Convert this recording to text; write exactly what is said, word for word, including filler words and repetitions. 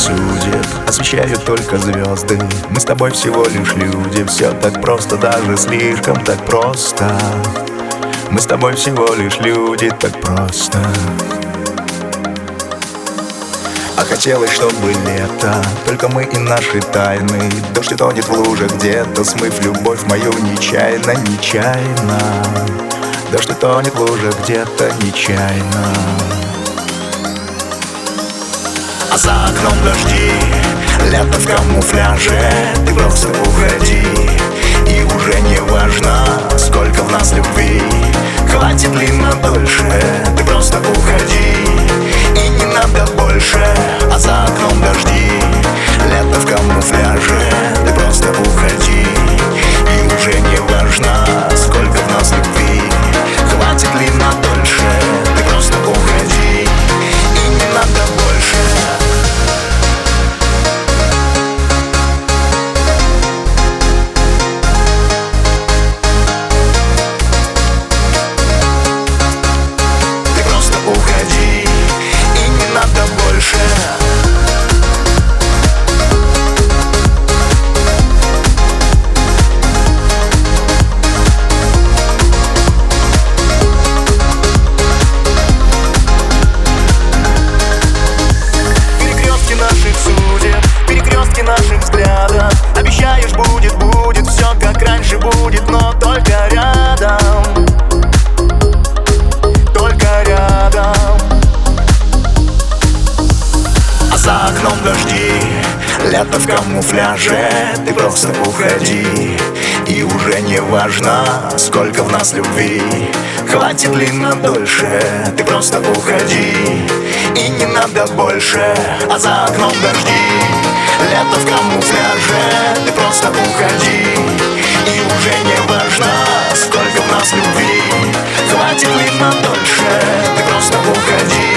судеб освещают только звезды. Мы с тобой всего лишь люди. Все так просто, даже слишком так просто. Мы с тобой всего лишь люди, так просто. А хотелось, чтобы лето, только мы и наши тайны. Дождь утонет в лужах где-то, смыв любовь мою нечаянно, нечаянно. Дождь утонет в лужах где-то нечаянно. А за окном дожди, лето в камуфляже. Ты просто уходи, и уже не важно, сколько в нас любви. Хватит ли на дольше, ты просто уходи, и не надо больше. А за окном дожди, лето в камуфляже. Ты просто уходи, и уже не важно, сколько в нас любви. Хватит ли на дольше, ты просто уходи, и не надо больше. Наших взглядов. Обещаешь, будет, будет, все как раньше будет, но только рядом, только рядом. А за окном дожди, лето в камуфляже. Ты просто уходи, и уже не важно, сколько в нас любви. Хватит ли на дольше, ты просто уходи, и не надо больше. А за окном дожди, лето в камуфляже. Ты просто уходи, и уже не важно, сколько в нас любви. Хватит ли на дольше, ты просто уходи.